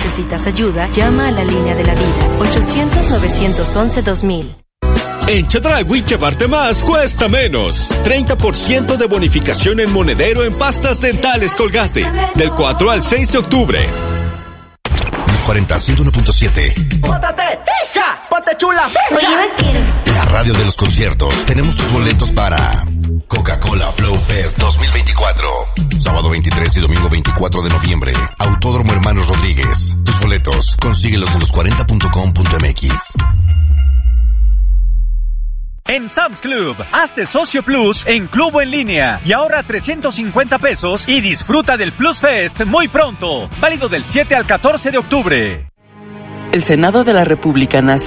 necesitas ayuda, llama a la línea de la vida. 800-911-2000. En Chedraui llevarte más cuesta menos. 30% de bonificación en monedero en pastas dentales Colgate. Del 4 al 6 de octubre. Los 40, 101.7. ¡Póntate! ¡Ja! ¡Ponte chula! Oye, vaquero. La radio de los conciertos. Tenemos tus boletos para Coca-Cola Flow Fest 2024. Sábado 23 y domingo 24 de noviembre. Autódromo Hermanos Rodríguez. Tus boletos, consíguelos en los40.com.mx. En Sam's Club, hazte socio Plus en Club o en línea y ahorra 350 pesos y disfruta del Plus Fest muy pronto. Válido del 7 al 14 de octubre. El Senado de la República nace